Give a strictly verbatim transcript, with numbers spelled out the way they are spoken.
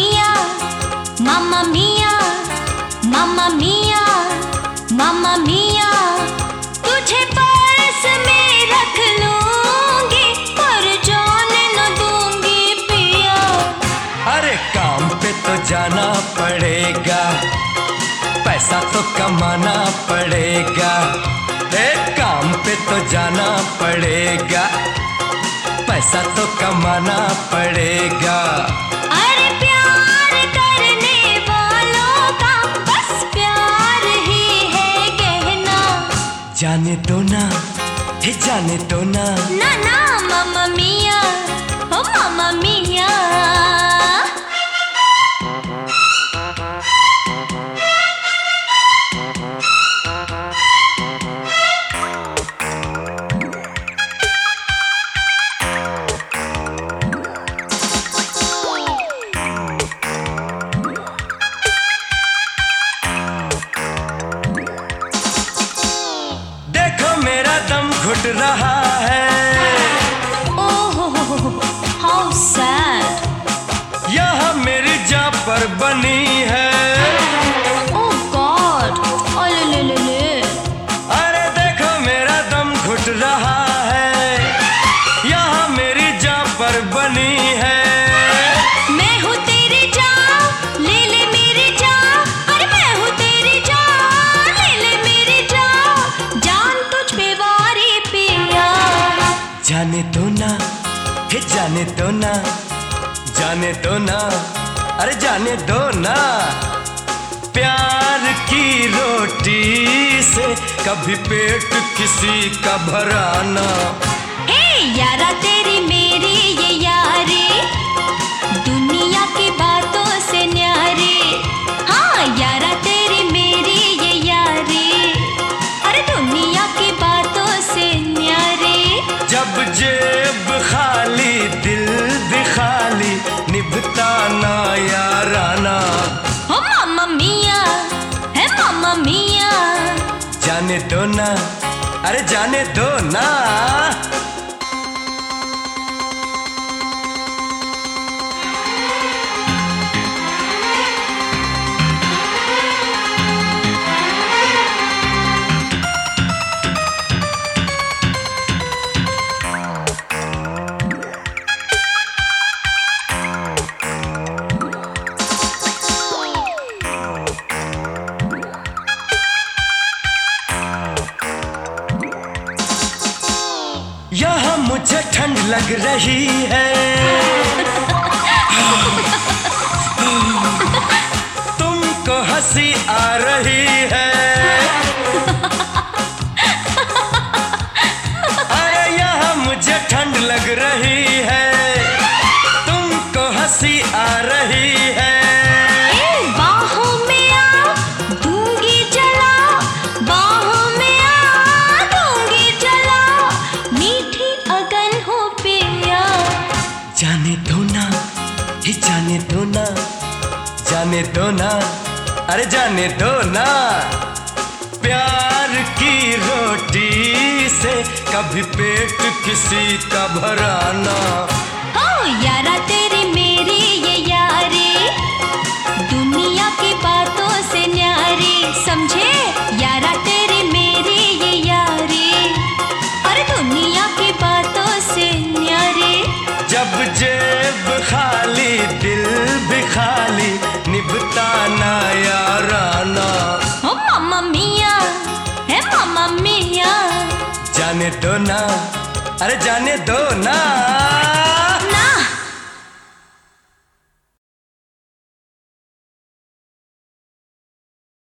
मिया, मामा मिया, मामा मिया, मामा मिया, तुझे पर्स में रख लूंगी पर जाने न दूंगी पिया। अरे काम पे तो जाना पड़ेगा, पैसा तो कमाना पड़ेगा। ए काम पे तो जाना पड़ेगा, पैसा तो कमाना पड़ेगा। अरे प्यार करने वालों का बस प्यार ही है कहना। जाने दो ना, हे जाने दो ना। ना ना मामा मिया, ओ मामा मिया। मेरा दम घुट रहा है। Oh how sad. यहाँ मेरी जान पर बनी है। ओह गॉड, ओले ले ले ले। अरे देखो मेरा दम घुट रहा है, यहाँ मेरी जान पर बनी है। मैं हूँ तेरी जान, ले ले मेरी जान। अरे मैं हूँ तेरी जान, ले ले मेरी जान। जान तुझ पे वारी पिया। जाने दो ना, हे जाने दो ना, जाने दो ना, अरे जाने दो ना। प्यार की रोटी से कभी पेट किसी का भराना। हे यारा तेरी मेरी ये यारी, दुनिया की बातों से न्यारी। हाँ यारा तेरी मेरी ये यारी, अरे दुनिया की बातों से न्यारी। जब जेब खाली दिल भी खाली, निभता ना याराना। हो मामा मिया, है मामा मिया। जाने दो ना, अरे जाने दो ना। यहाँ मुझे ठंड लग रही है। तुमको हंसी आ रही है। अरे यहाँ मुझे ठंड लग रही है, तुमको हंसी आ रही है। बाहों में आ दूंगी जला, बाहों में आ दूंगी जला। मीठी अगन हो पिया। जाने दो ना, हे जाने दो ना, जाने दो ना, अरे जाने दो ना। प्यार की रोटी से कभी पेट किसी का भराना। हो यारा तेरी मेरी ये यारी, दुनिया की बातों से न्यारी। समझे यारा तेरी मेरी ये यारी, अरे दुनिया की बातों से न्यारी। जब जेब खाली दिल भी खाली, निभता ना याराना। हो मामा मिया, है मामा मिया। जाने दो ना, अरे जाने दो ना।